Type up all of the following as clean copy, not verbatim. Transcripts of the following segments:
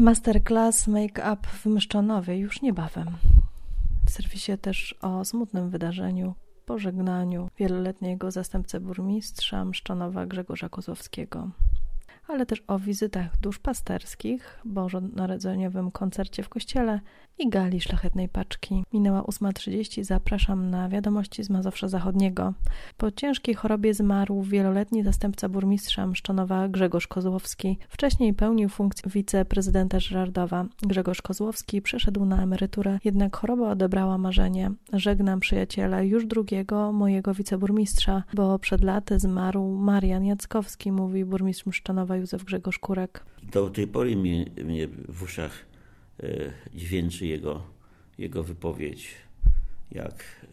Masterclass Make-up w Mszczonowie już niebawem. W serwisie też o smutnym wydarzeniu, pożegnaniu wieloletniego zastępcy burmistrza Mszczonowa Grzegorza Kozłowskiego, ale też o wizytach duszpasterskich, bożonarodzeniowym koncercie w kościele i gali Szlachetnej Paczki. Minęła 8:30, zapraszam na wiadomości z Mazowsza Zachodniego. Po ciężkiej chorobie zmarł wieloletni zastępca burmistrza Mszczonowa Grzegorz Kozłowski. Wcześniej pełnił funkcję wiceprezydenta Żyrardowa. Grzegorz Kozłowski przeszedł na emeryturę, jednak choroba odebrała marzenie. Żegnam przyjaciela już drugiego mojego wiceburmistrza, bo przed laty zmarł Marian Jackowski, mówi burmistrz Mszczonowa Józef Grzegorz Kurek. Do tej pory mnie w uszach dźwięczy jego wypowiedź, jak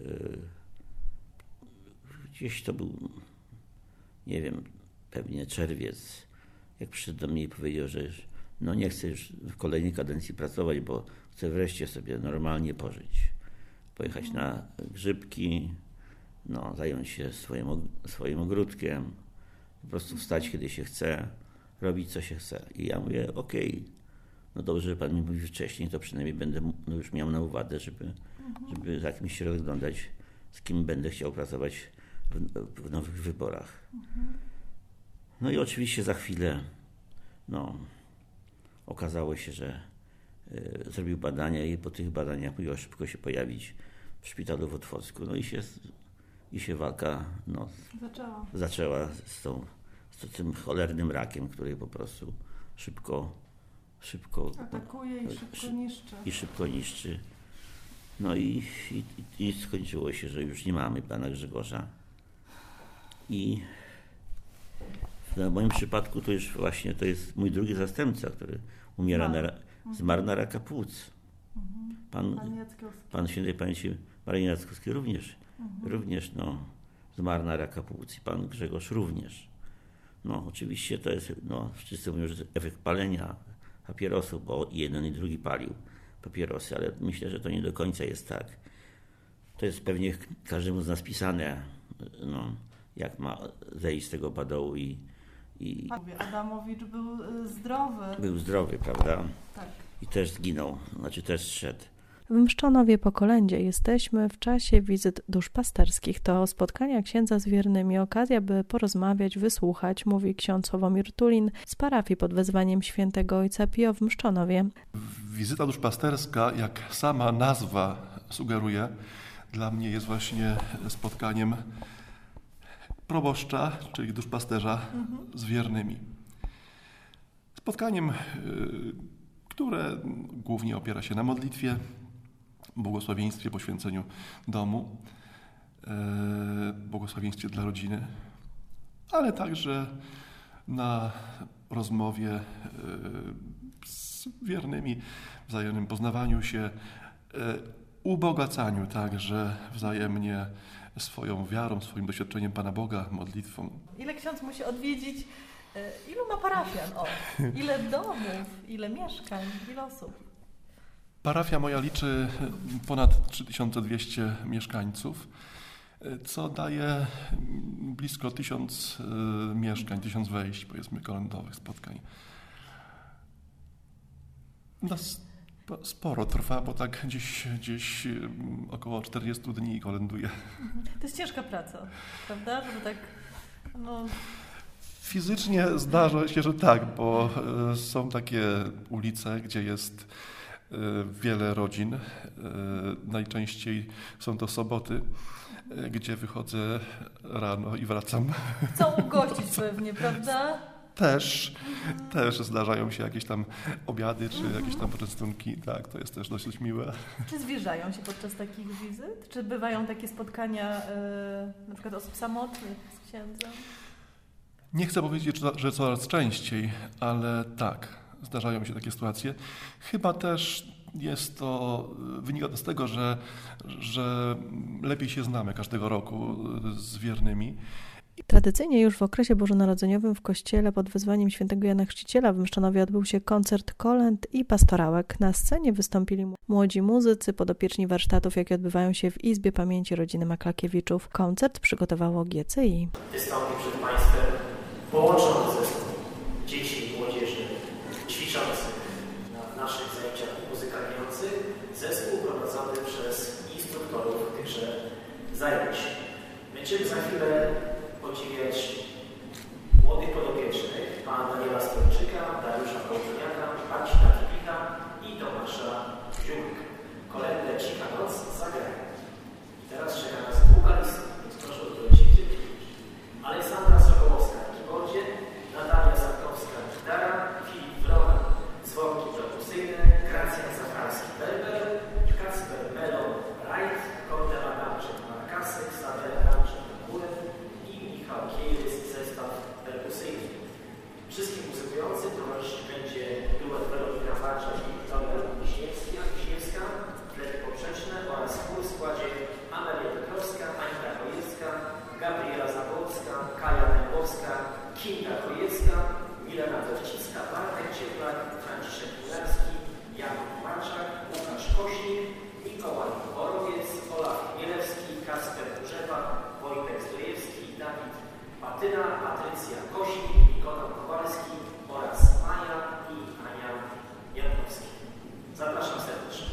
gdzieś to był, nie wiem, pewnie czerwiec, jak przyszedł do mnie i powiedział, że nie chcę już w kolejnej kadencji pracować, bo chcę wreszcie sobie normalnie pożyć, pojechać na grzybki, zająć się swoim ogródkiem, po prostu wstać, kiedy się chce, robić, co się chce. I ja mówię, okej, dobrze, że pan mi mówi wcześniej, to przynajmniej będę już miał na uwadze, żeby za kimś się rozglądać, z kim będę chciał pracować w nowych wyborach. No i oczywiście za chwilę okazało się, że zrobił badania i po tych badaniach musiał szybko się pojawić w szpitalu w Otwocku. I się walka zaczęła z tym cholernym rakiem, który po prostu szybko atakuje i szybko niszczy. I skończyło się, że już nie mamy pana Grzegorza. I w moim przypadku to już właśnie to jest mój drugi zastępca, który umiera zmarł na raka płuc. Pan świętej pamięci Marian Jackowski również zmarł na raka płuc i pan Grzegorz również. Oczywiście to jest, wszyscy mówią, że to efekt palenia papierosów, bo jeden i drugi palił papierosy, ale myślę, że to nie do końca jest tak. To jest pewnie każdemu z nas pisane, jak ma zejść z tego padołu i Adamowicz był zdrowy. Był zdrowy, prawda? Tak. I też zginął, też zszedł. W Mszczonowie po kolędzie jesteśmy w czasie wizyt duszpasterskich. To spotkania księdza z wiernymi, okazja, by porozmawiać, wysłuchać, mówi ksiądz Sławomir Tulin z parafii pod wezwaniem świętego Ojca Pio w Mszczonowie. Wizyta duszpasterska, jak sama nazwa sugeruje, dla mnie jest właśnie spotkaniem proboszcza, czyli duszpasterza z wiernymi. Spotkaniem, które głównie opiera się na modlitwie, błogosławieństwie, poświęceniu domu, błogosławieństwie dla rodziny, ale także na rozmowie z wiernymi, wzajemnym poznawaniu się, ubogacaniu także wzajemnie swoją wiarą, swoim doświadczeniem Pana Boga, modlitwą. Ile ksiądz musi odwiedzić? Ilu ma parafian? Ile domów? Ile mieszkań? Ile osób? Parafia moja liczy ponad 3200 mieszkańców, co daje blisko 1000 mieszkań, 1000 wejść, powiedzmy, kolędowych spotkań. Sporo trwa, bo tak gdzieś około 40 dni kolęduje. To jest ciężka praca, prawda? Żeby tak, Fizycznie zdarza się, że tak, bo są takie ulice, gdzie jest wiele rodzin. Najczęściej są to soboty, gdzie wychodzę rano i wracam. Chcą ugościć pewnie, prawda? Też zdarzają się jakieś tam obiady, czy jakieś tam poczęstunki. Tak, to jest też dosyć miłe. Czy zwierzają się podczas takich wizyt? Czy bywają takie spotkania na przykład osób samotnych z księdzem? Nie chcę powiedzieć, że coraz częściej, ale tak, zdarzają się takie sytuacje. Chyba też wynika to z tego, że lepiej się znamy każdego roku z wiernymi. Tradycyjnie już w okresie bożonarodzeniowym w kościele pod wezwaniem świętego Jana Chrzciciela w Mszczonowie odbył się koncert kolęd i pastorałek. Na scenie wystąpili młodzi muzycy, podopieczni warsztatów, jakie odbywają się w Izbie Pamięci Rodziny Maklakiewiczów. Koncert przygotowało GCI. Wystąpi przed Państwem połączony zespół dzieci i młodzieży ćwiczących na zająć. Będziemy za chwilę podziwiać młodych podopiecznych, pana Daniela Stolczyka, Dariusza Kołczyniaka, Marcina Kipicha i Tomasza Ziółka. Kolędę Cicha Noc zagrają. I teraz czeka nas wokalista, więc proszę o to się cierpliwić. Aleksandra Sokołowska na keyboardzie, Natalia Zatkowska gitara, Filip Wroga dzwonki perkusyjne, Gracjan Zacharski-Berber, Kacper Melon Wright, Kornel Adamczyk markasy, Xaver Adamczyk na górę i Michał Kiejrys zestaw perkusyjny. Wszystkim muzykującym towarzyszyć będzie duet Werolina Warcza i Wiktoria Wiśniewska, flety poprzeczne oraz chór w składzie Amelia Piotrowska, Anita Chojecka, Gabriela Zabłocka, Kaja Dębowska, Kinga Chojecka, Milena Dowcicka, Bartek Cieplak, Franciszek Milarski, Jan Maczak, Łukasz Kośnik, Mikołaj Borowiec, Olaf Chmielewski, Kasper Kurzewa, Wojtek Zdrojewski, Dawid Patyna, Patrycja Kośnik, Nikodem Kowalski oraz Maja i Ania Janowski. Zapraszam serdecznie.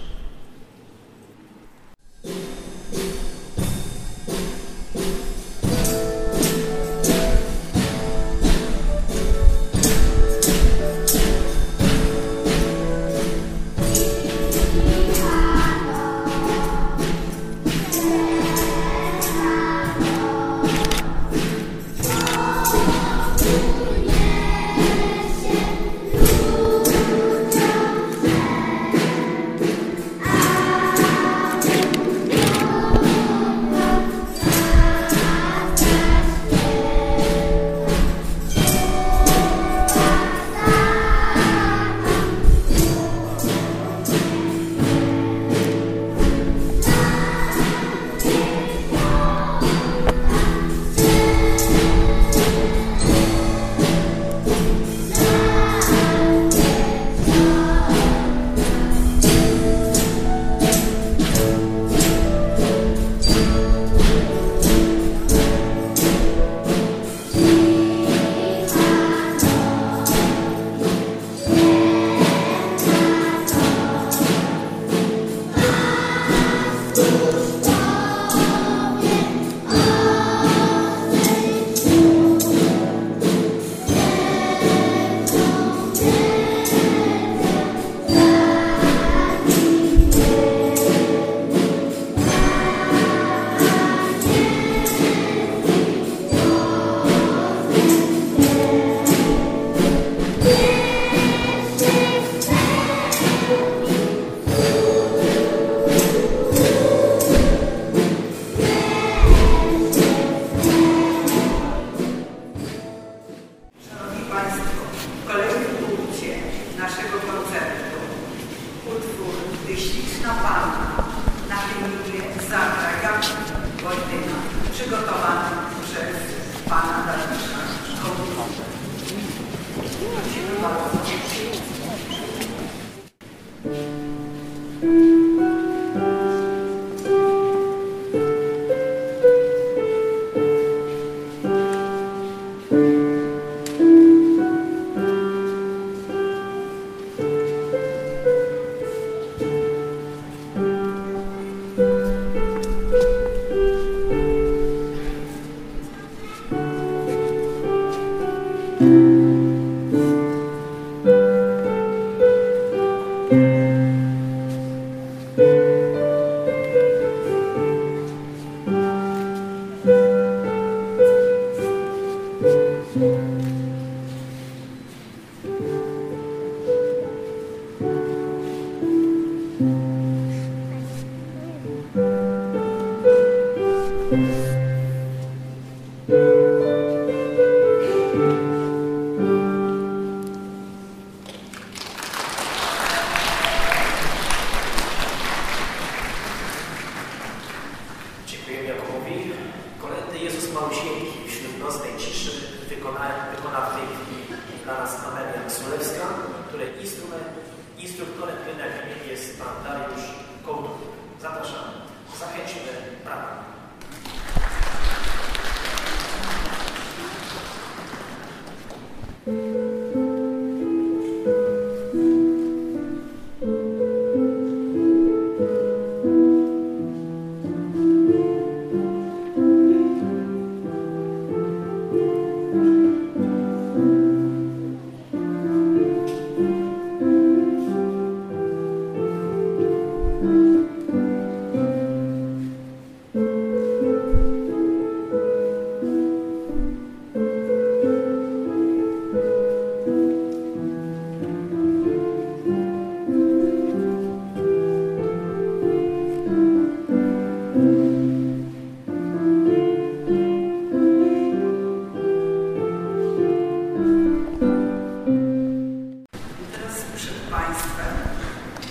Instruktorem gry na kamieni jest pan Dariusz Kołtuk. Zapraszamy. Zachęćmy brawa.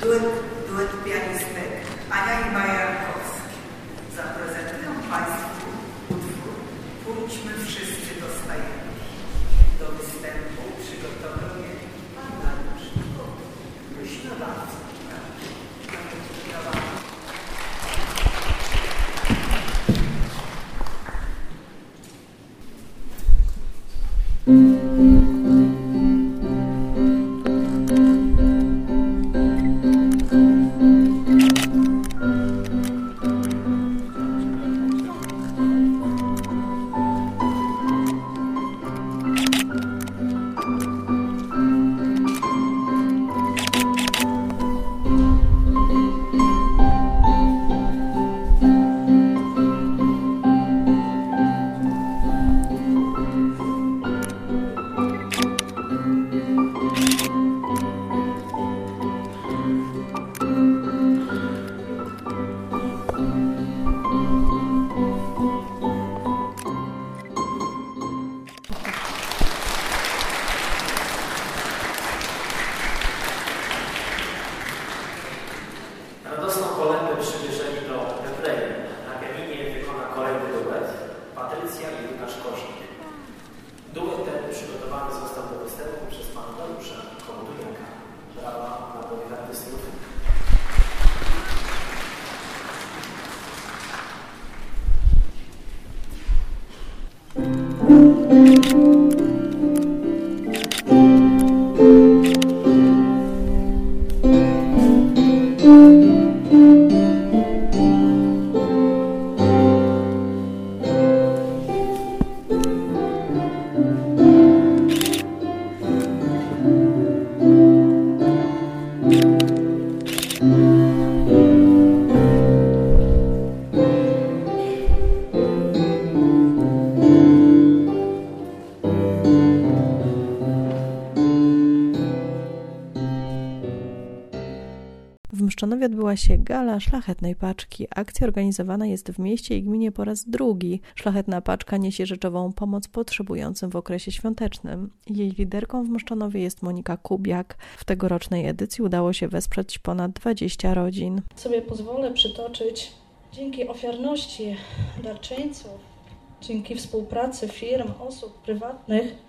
duet pianistek Ania i Maja Jankowscy zaprezentują Państwu utwór Pójdźmy wszyscy dostajemy. Do występu przygotowuje Pan Dariusz. Prosimy bardzo. W Mszczonowie odbyła się gala Szlachetnej Paczki. Akcja organizowana jest w mieście i gminie po raz drugi. Szlachetna Paczka niesie rzeczową pomoc potrzebującym w okresie świątecznym. Jej liderką w Mszczonowie jest Monika Kubiak. W tegorocznej edycji udało się wesprzeć ponad 20 rodzin. Sobie pozwolę przytoczyć, dzięki ofiarności darczyńców, dzięki współpracy firm, osób prywatnych,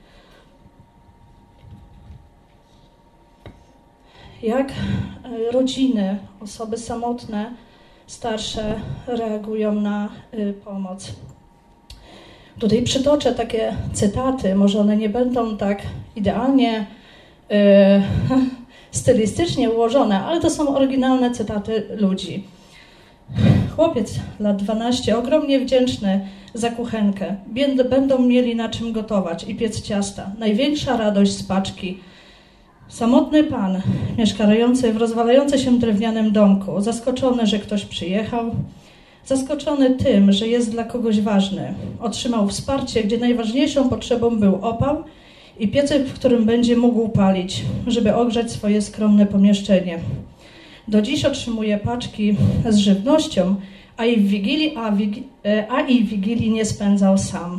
jak rodziny, osoby samotne, starsze reagują na pomoc. Tutaj przytoczę takie cytaty, może one nie będą tak idealnie stylistycznie ułożone, ale to są oryginalne cytaty ludzi. Chłopiec, lat 12, ogromnie wdzięczny za kuchenkę. Będą mieli na czym gotować i piec ciasta. Największa radość z paczki. Samotny pan, mieszkający w rozwalającym się drewnianym domku, zaskoczony, że ktoś przyjechał, zaskoczony tym, że jest dla kogoś ważny. Otrzymał wsparcie, gdzie najważniejszą potrzebą był opał i piecek, w którym będzie mógł palić, żeby ogrzać swoje skromne pomieszczenie. Do dziś otrzymuje paczki z żywnością, a i w Wigilii nie spędzał sam.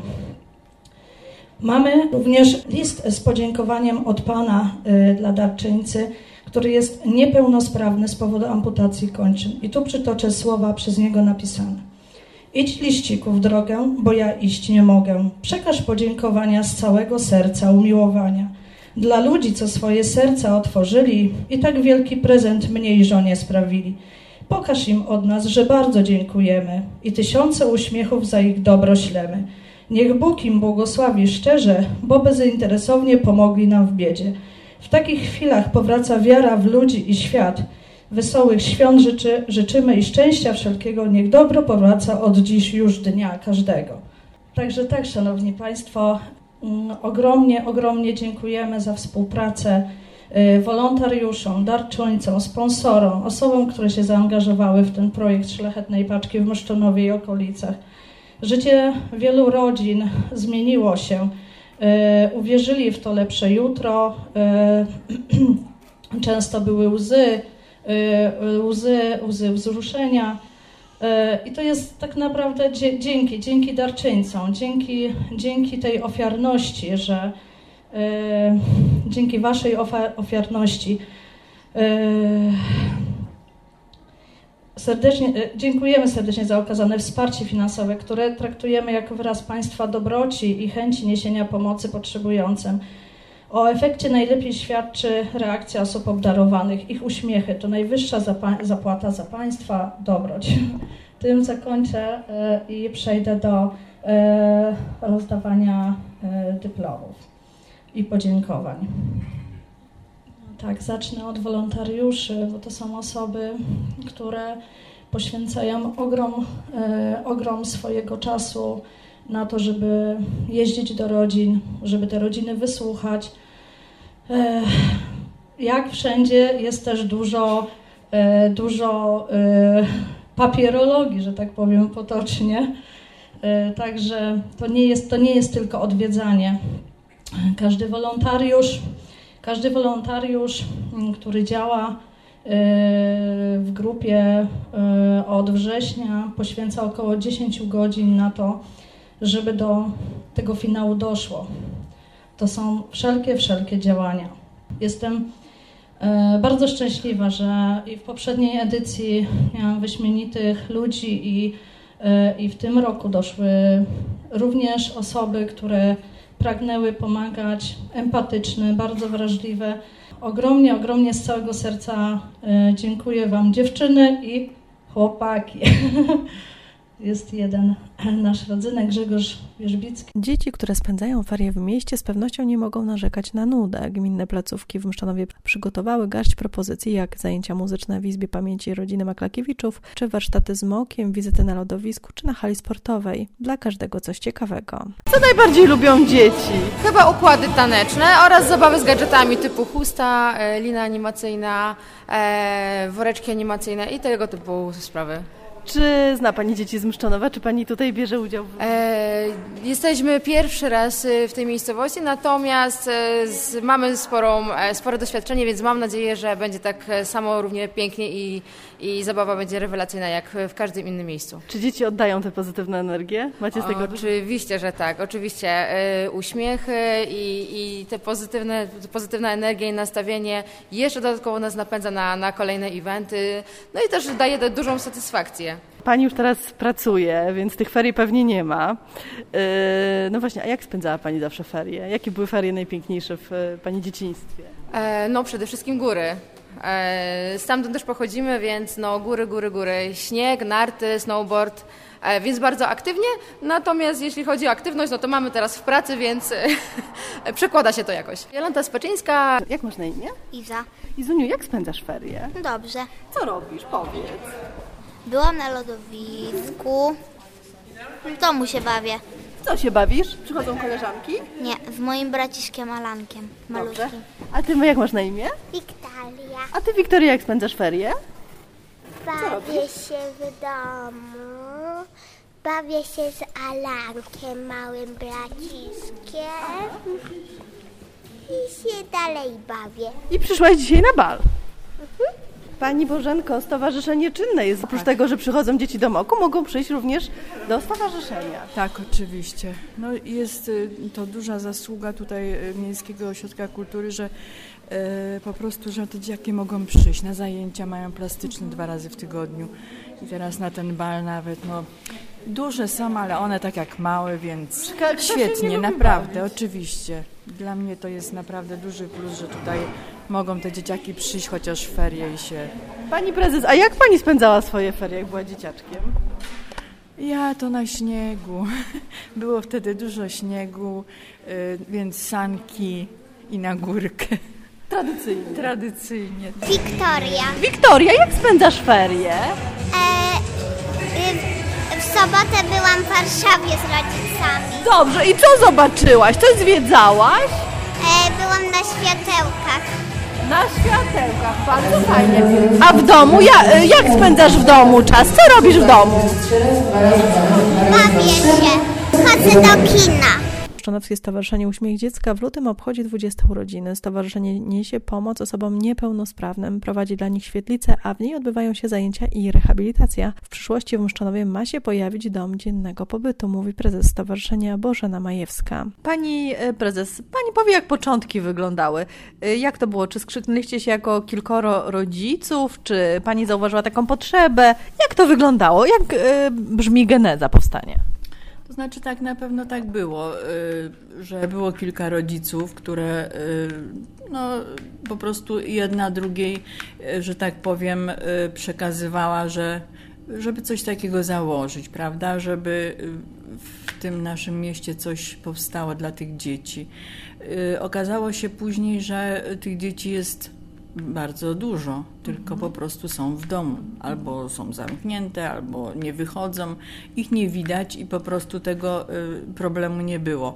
Mamy również list z podziękowaniem od Pana dla darczyńcy, który jest niepełnosprawny z powodu amputacji kończyn. I tu przytoczę słowa przez niego napisane. Idź liściku w drogę, bo ja iść nie mogę. Przekaż podziękowania z całego serca, umiłowania. Dla ludzi, co swoje serca otworzyli i tak wielki prezent mnie i żonie sprawili. Pokaż im od nas, że bardzo dziękujemy i tysiące uśmiechów za ich dobro ślemy. Niech Bóg im błogosławi szczerze, bo bezinteresownie pomogli nam w biedzie. W takich chwilach powraca wiara w ludzi i świat. Wesołych świąt życzymy i szczęścia wszelkiego. Niech dobro powraca od dziś już dnia każdego. Także tak, Szanowni Państwo, ogromnie dziękujemy za współpracę wolontariuszom, darczyńcom, sponsorom, osobom, które się zaangażowały w ten projekt Szlachetnej Paczki w Mszczonowie i okolicach. Życie wielu rodzin zmieniło się. Uwierzyli w to lepsze jutro. Często były łzy wzruszenia. I to jest tak naprawdę dzięki darczyńcom, dzięki tej ofiarności, że dzięki waszej ofiarności Dziękujemy serdecznie za okazane wsparcie finansowe, które traktujemy jako wyraz Państwa dobroci i chęci niesienia pomocy potrzebującym. O efekcie najlepiej świadczy reakcja osób obdarowanych. Ich uśmiechy to najwyższa zapłata za Państwa dobroć. Tym zakończę i przejdę do rozdawania dyplomów i podziękowań. Tak, zacznę od wolontariuszy, bo to są osoby, które poświęcają ogrom swojego czasu na to, żeby jeździć do rodzin, żeby te rodziny wysłuchać. Jak wszędzie jest też dużo papierologii, że tak powiem potocznie. Także to nie jest tylko odwiedzanie. Każdy wolontariusz, który działa w grupie od września, poświęca około 10 godzin na to, żeby do tego finału doszło. To są wszelkie działania. Jestem bardzo szczęśliwa, że i w poprzedniej edycji miałam wyśmienitych ludzi i w tym roku doszły również osoby, które pragnęły pomagać, empatyczne, bardzo wrażliwe. Ogromnie z całego serca dziękuję Wam, dziewczyny i chłopaki. Jest jeden nasz rodzynek, Grzegorz Wierzbicki. Dzieci, które spędzają ferie w mieście, z pewnością nie mogą narzekać na nudę. Gminne placówki w Mszczanowie przygotowały garść propozycji, jak zajęcia muzyczne w Izbie Pamięci Rodziny Maklakiewiczów, czy warsztaty z mokiem, wizyty na lodowisku, czy na hali sportowej. Dla każdego coś ciekawego. Co najbardziej lubią dzieci? Chyba układy taneczne oraz zabawy z gadżetami typu chusta, lina animacyjna, woreczki animacyjne i tego typu sprawy. Czy zna Pani dzieci z Mszczanowa? Czy Pani tutaj bierze udział? Jesteśmy pierwszy raz w tej miejscowości, natomiast mamy spore doświadczenie, więc mam nadzieję, że będzie tak samo równie pięknie i zabawa będzie rewelacyjna jak w każdym innym miejscu. Czy dzieci oddają tę pozytywną energię? Macie z tego Oczywiście, że tak. Oczywiście uśmiechy i te pozytywna energia i nastawienie jeszcze dodatkowo nas napędza na kolejne eventy, no i też daje dużą satysfakcję. Pani już teraz pracuje, więc tych ferii pewnie nie ma. No właśnie, a jak spędzała Pani zawsze ferie? Jakie były ferie najpiękniejsze w Pani dzieciństwie? No przede wszystkim góry. Stamtąd też pochodzimy, więc no góry, śnieg, narty, snowboard, więc bardzo aktywnie. Natomiast jeśli chodzi o aktywność, no to mamy teraz w pracy, więc przekłada się to jakoś. Jolanta Spaczyńska. Jak masz na imię? Iza. Izuniu, jak spędzasz ferie? Dobrze. Co robisz? Powiedz. Byłam na lodowisku. W domu się bawię. Co się bawisz? Przychodzą koleżanki? Nie, z moim braciszkiem Alankiem, malutkim. Dobrze. A ty jak masz na imię? Wiktoria. A ty, Wiktoria, jak spędzasz ferie? Bawię się w domu. Bawię się z Alankiem, małym braciszkiem. I się dalej bawię. I przyszłaś dzisiaj na bal. Pani Bożenko, Stowarzyszenie Czynne jest. Oprócz tego, że przychodzą dzieci do MOK-u, mogą przyjść również do stowarzyszenia. Tak, oczywiście. No jest to duża zasługa tutaj Miejskiego Ośrodka Kultury, że po prostu, że te dzieciaki mogą przyjść na zajęcia, mają plastyczne 2 razy w tygodniu i teraz na ten bal nawet, no duże są, ale one tak jak małe, więc świetnie, naprawdę, oczywiście. Dla mnie to jest naprawdę duży plus, że tutaj mogą te dzieciaki przyjść chociaż w ferie i się... Pani prezes, a jak Pani spędzała swoje ferie, jak była dzieciaczkiem? Ja to na śniegu. Było wtedy dużo śniegu, więc sanki i na górkę. Tradycyjnie. Wiktoria, jak spędzasz ferie? W sobotę byłam w Warszawie z rodzicami. Dobrze, i co zobaczyłaś? Co zwiedzałaś? Byłam na światełkach. Na światełkach, bardzo fajnie. A w domu? Jak spędzasz w domu czas? Co robisz w domu? Bawię się. Chodzę do kina. Mszczonowskie Stowarzyszenie Uśmiech Dziecka w lutym obchodzi 20 urodziny. Stowarzyszenie niesie pomoc osobom niepełnosprawnym, prowadzi dla nich świetlicę, a w niej odbywają się zajęcia i rehabilitacja. W przyszłości w Mszczonowie ma się pojawić dom dziennego pobytu, mówi prezes stowarzyszenia Bożena Majewska. Pani prezes, pani powie, jak początki wyglądały. Jak to było? Czy skrzyknęliście się jako kilkoro rodziców? Czy pani zauważyła taką potrzebę? Jak to wyglądało? Jak brzmi geneza powstania? To znaczy tak, na pewno tak było, że było kilka rodziców, które no, po prostu jedna drugiej, że tak powiem, przekazywała, żeby coś takiego założyć, prawda, żeby w tym naszym mieście coś powstało dla tych dzieci. Okazało się później, że tych dzieci jest bardzo dużo, tylko po prostu są w domu. Albo są zamknięte, albo nie wychodzą. Ich nie widać i po prostu tego problemu nie było.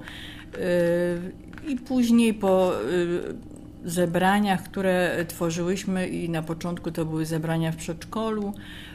I później po zebraniach, które tworzyłyśmy i na początku to były zebrania w przedszkolu,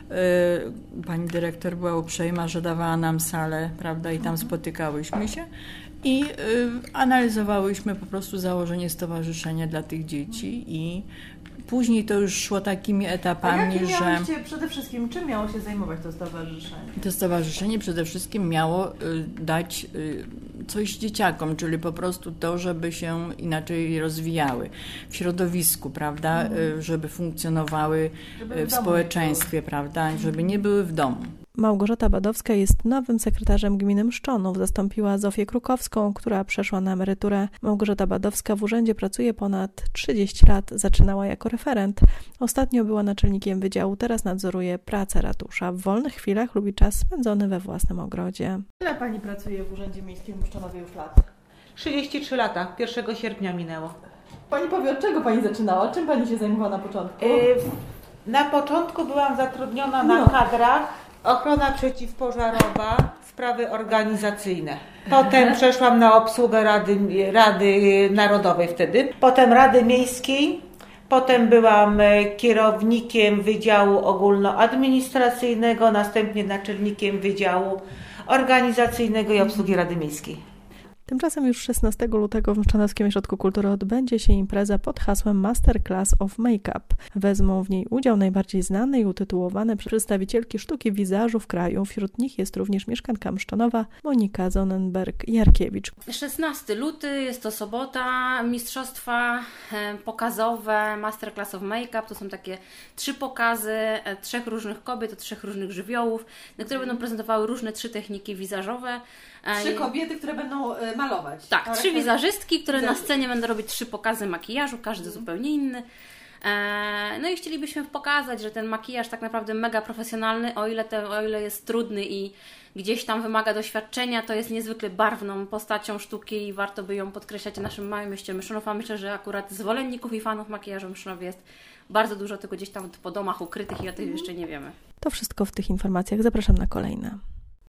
pani dyrektor była uprzejma, że dawała nam salę, prawda, i tam spotykałyśmy się i analizowałyśmy po prostu założenie stowarzyszenia dla tych dzieci i później to już szło takimi etapami, że... Przede wszystkim, czym miało się zajmować to stowarzyszenie? To stowarzyszenie przede wszystkim miało dać coś dzieciakom, czyli po prostu to, żeby się inaczej rozwijały w środowisku, prawda, żeby funkcjonowały w społeczeństwie, prawda, żeby nie były w domu. Małgorzata Badowska jest nowym sekretarzem gminy Mszczonów. Zastąpiła Zofię Krukowską, która przeszła na emeryturę. Małgorzata Badowska w urzędzie pracuje ponad 30 lat. Zaczynała jako referent. Ostatnio była naczelnikiem wydziału, teraz nadzoruje pracę ratusza. W wolnych chwilach lubi czas spędzony we własnym ogrodzie. Ile pani pracuje w Urzędzie Miejskim w Mszczonowie już lat? 33 lata. 1 sierpnia minęło. Pani powie, od czego pani zaczynała? Czym pani się zajmowała na początku? Na początku byłam zatrudniona na kadrach. Ochrona przeciwpożarowa, sprawy organizacyjne. Potem przeszłam na obsługę Rady Narodowej wtedy, potem Rady Miejskiej, potem byłam kierownikiem Wydziału Ogólnoadministracyjnego, następnie naczelnikiem Wydziału Organizacyjnego i Obsługi Rady Miejskiej. Tymczasem już 16 lutego w Mszczonowskim Ośrodku Kultury odbędzie się impreza pod hasłem Masterclass of Make-up. Wezmą w niej udział najbardziej znane i utytułowane przedstawicielki sztuki wizażu w kraju. Wśród nich jest również mieszkanka Mszczonowa Monika Zonenberg-Jarkiewicz. 16 luty, jest to sobota, mistrzostwa pokazowe Masterclass of Make-up. To są takie 3 pokazy 3 różnych kobiet od 3 różnych żywiołów, na które będą prezentowały różne 3 techniki wizażowe. 3 kobiety, które będą malować. Tak, 3 wizażystki, które na scenie będą robić 3 pokazy makijażu, każdy zupełnie inny. No i chcielibyśmy pokazać, że ten makijaż tak naprawdę mega profesjonalny, o ile jest trudny i gdzieś tam wymaga doświadczenia, to jest niezwykle barwną postacią sztuki i warto by ją podkreślać w naszym małym mieście Myszynów, a myślę, że akurat zwolenników i fanów makijażu w Myszynowie jest bardzo dużo tego gdzieś tam po domach ukrytych i o tym jeszcze nie wiemy. To wszystko w tych informacjach. Zapraszam na kolejne.